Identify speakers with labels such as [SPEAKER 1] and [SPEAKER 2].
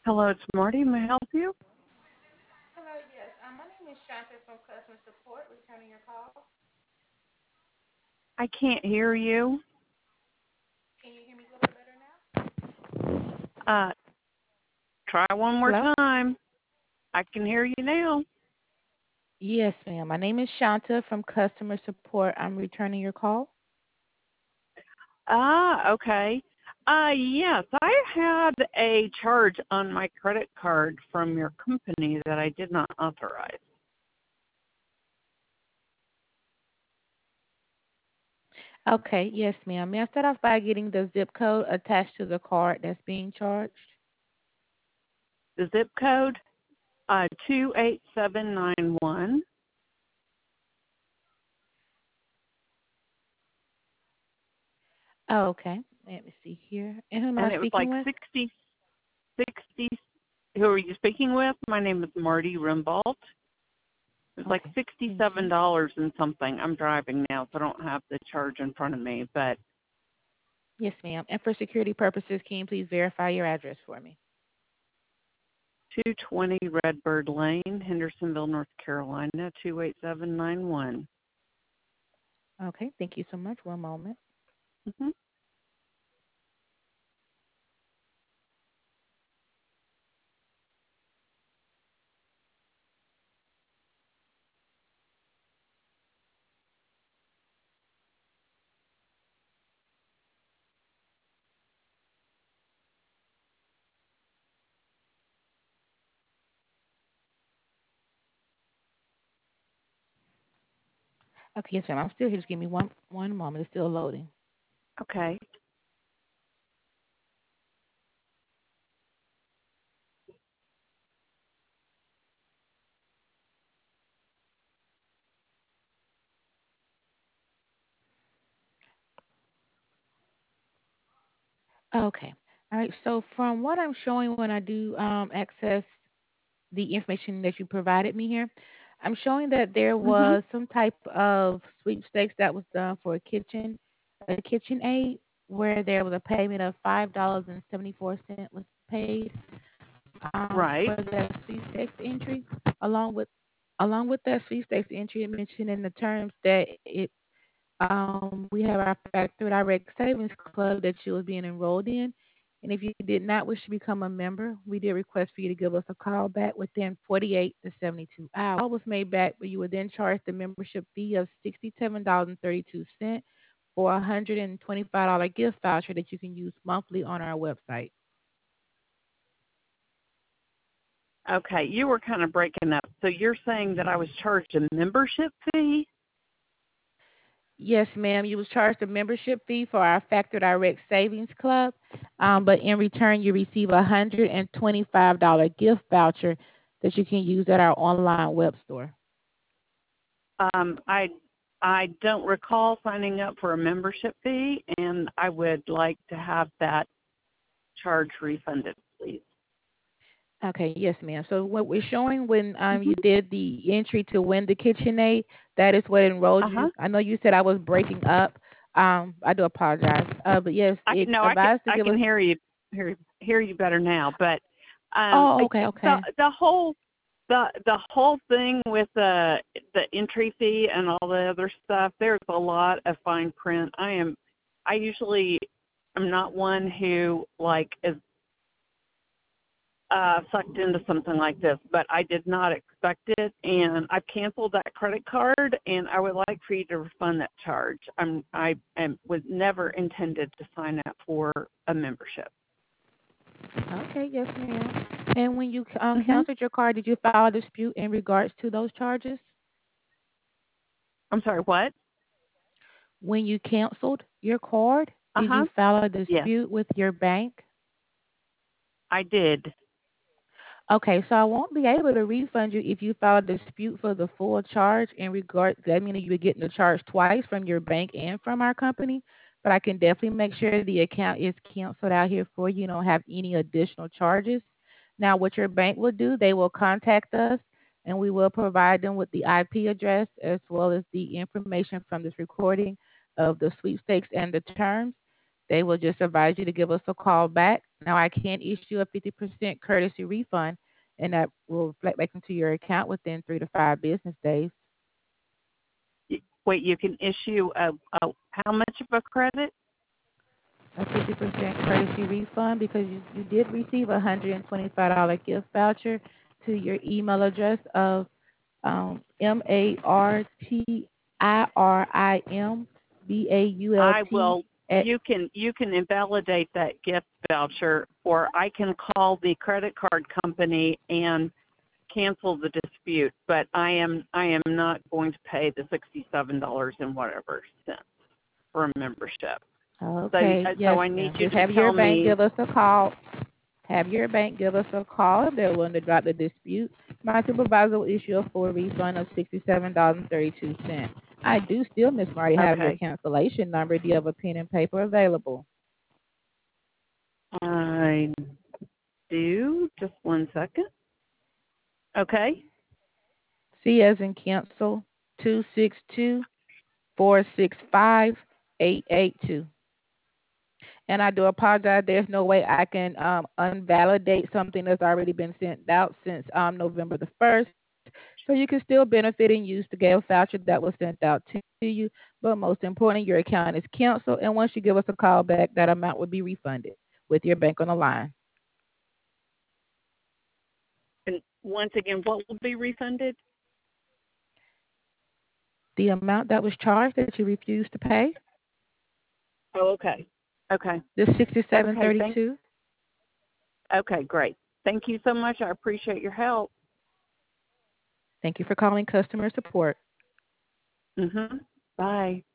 [SPEAKER 1] Hello, it's Marty. May I help you?
[SPEAKER 2] Hello, yes. My name is Shanta from customer support, returning your call.
[SPEAKER 1] I can't hear you.
[SPEAKER 2] Can you hear me a little bit better now?
[SPEAKER 1] Uh, Try one more
[SPEAKER 2] Hello?
[SPEAKER 1] time. I can hear you now.
[SPEAKER 2] Yes, ma'am. My name is Shanta from customer support. I'm returning your call.
[SPEAKER 1] Okay. Yes, I had a charge on my credit card from your company that I did not authorize.
[SPEAKER 2] Okay, yes, ma'am. May I start off by getting the zip code attached to the card that's being charged?
[SPEAKER 1] The zip code, 28791,
[SPEAKER 2] Oh, okay. Let me see here. And who am I
[SPEAKER 1] and it was
[SPEAKER 2] speaking
[SPEAKER 1] like
[SPEAKER 2] with?
[SPEAKER 1] 60. Who are you speaking with? My name is Marty Rimbault. It was like
[SPEAKER 2] Okay, thank you.
[SPEAKER 1] $67 and something. I'm driving now, so I don't have the charge in front of me, but
[SPEAKER 2] Yes, ma'am. And for security purposes, can you please verify your address for me?
[SPEAKER 1] 220 Redbird Lane, Hendersonville, North Carolina, 28791.
[SPEAKER 2] Okay, thank you so much. One moment.
[SPEAKER 1] Mm-hmm.
[SPEAKER 2] Okay, yes, ma'am. I'm still here. Just give me one moment. It's still loading.
[SPEAKER 1] Okay.
[SPEAKER 2] Okay. All right. So from what I'm showing when I do access the information that you provided me here, I'm showing that there
[SPEAKER 1] Mm-hmm.
[SPEAKER 2] was some type of sweepstakes that was done for a kitchen aid, where there was a payment of $5.74 was paid
[SPEAKER 1] Right.
[SPEAKER 2] for that sweepstakes entry. Along with that sweepstakes entry, it mentioned in the terms that we have our Factor Direct Savings Club that you was being enrolled in. And if you did not wish to become a member, we did request for you to give us a call back within 48 to 72 hours. Call was made back, but you were then charged the membership fee of $67.32 for a $125 gift voucher that you can use monthly on our website.
[SPEAKER 1] Okay. You were kind of breaking up. So you're saying that I was charged a membership fee?
[SPEAKER 2] Yes, ma'am. You was charged a membership fee for our Factor Direct Savings Club, but in return you receive a $125 gift voucher that you can use at our online web store.
[SPEAKER 1] Um, I I don't recall signing up for a membership fee, and I would like to have that charge refunded, please.
[SPEAKER 2] Okay, yes, ma'am. So what we're showing when
[SPEAKER 1] Mm-hmm.
[SPEAKER 2] you did the entry to win the KitchenAid, that is what enrolled
[SPEAKER 1] Uh-huh.
[SPEAKER 2] you. I know you said I was breaking up. I do apologize. But yes,
[SPEAKER 1] I
[SPEAKER 2] it
[SPEAKER 1] can no,
[SPEAKER 2] advised to
[SPEAKER 1] I
[SPEAKER 2] give
[SPEAKER 1] can
[SPEAKER 2] us.
[SPEAKER 1] hear you better now. But
[SPEAKER 2] Oh, okay,
[SPEAKER 1] the
[SPEAKER 2] okay.
[SPEAKER 1] the whole thing with the entry fee and all the other stuff, there's a lot of fine print. I usually am not one who like is sucked into something like this, but I did not expect it, and I've canceled that credit card, and I would like for you to refund that charge. Was never intended to sign up for a membership.
[SPEAKER 2] Okay, yes, ma'am. And when you
[SPEAKER 1] Mhm.
[SPEAKER 2] canceled your card, did you file a dispute in regards to those charges?
[SPEAKER 1] I'm sorry. What?
[SPEAKER 2] When you canceled your card,
[SPEAKER 1] Uh
[SPEAKER 2] did you
[SPEAKER 1] huh.
[SPEAKER 2] file a
[SPEAKER 1] Yes,
[SPEAKER 2] dispute with your bank?
[SPEAKER 1] I did.
[SPEAKER 2] Okay, so I won't be able to refund you if you file a dispute for the full charge in regard. That means you're getting the charge twice from your bank and from our company. But I can definitely make sure the account is canceled out here for you. You don't have any additional charges. Now, what your bank will do, they will contact us and we will provide them with the IP address as well as the information from this recording of the sweepstakes and the terms. They will just advise you to give us a call back. Now, I can issue a 50% courtesy refund, and that will reflect back into your account within 3 to 5 business days.
[SPEAKER 1] Wait, you can issue a how much of a credit?
[SPEAKER 2] A 50% courtesy refund because you did receive a $125 gift voucher to your email address of
[SPEAKER 1] I
[SPEAKER 2] martirimbault
[SPEAKER 1] will.
[SPEAKER 2] at.
[SPEAKER 1] You can invalidate that gift voucher, or I can call the credit card company and cancel the dispute. But I am not going to pay the $67 and whatever cents for a membership.
[SPEAKER 2] Okay,
[SPEAKER 1] So
[SPEAKER 2] yes,
[SPEAKER 1] I need
[SPEAKER 2] ma'am.
[SPEAKER 1] you
[SPEAKER 2] Just
[SPEAKER 1] to
[SPEAKER 2] have your
[SPEAKER 1] tell
[SPEAKER 2] bank
[SPEAKER 1] me.
[SPEAKER 2] give us a call. Have your bank give us a call if they're willing to drop the dispute. My supervisor will issue a full refund of $67.32. I do still, Miss Marty, have your
[SPEAKER 1] Okay,
[SPEAKER 2] cancellation number. Do you have a pen and paper available?
[SPEAKER 1] I do. Just one second. Okay.
[SPEAKER 2] C as in cancel, 262-465-882. And I do apologize. There's no way I can unvalidate something that's already been sent out since November the 1st. So you can still benefit and use the gift voucher that was sent out to you. But most importantly, your account is canceled. And once you give us a call back, that amount will be refunded with your bank on the line.
[SPEAKER 1] And once again, what will be refunded?
[SPEAKER 2] The amount that was charged that you refused to pay,
[SPEAKER 1] Oh, okay. Okay.
[SPEAKER 2] the
[SPEAKER 1] Okay.
[SPEAKER 2] $67.32.
[SPEAKER 1] Okay, great. Thank you so much. I appreciate your help.
[SPEAKER 2] Thank you for calling customer support.
[SPEAKER 1] Mhm. Bye.